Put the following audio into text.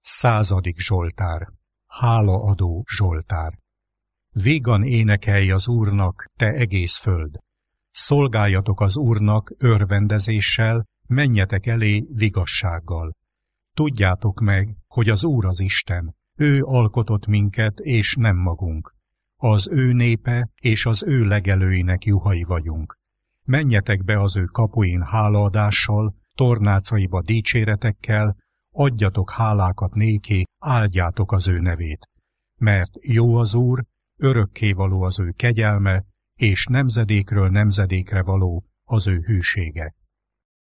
100. Zsoltár. Hálaadó Zsoltár. Vígan énekelj az Úrnak, te egész föld! Szolgáljatok az Úrnak örvendezéssel, menjetek elé vigassággal. Tudjátok meg, hogy az Úr az Isten, ő alkotott minket, és nem magunk. Az ő népe és az ő legelőinek juhai vagyunk. Menjetek be az ő kapuin hálaadással, tornácaiba dicséretekkel, adjatok hálákat néki, áldjátok az ő nevét. Mert jó az Úr, örökkévaló az ő kegyelme, és nemzedékről nemzedékre való az ő hűsége.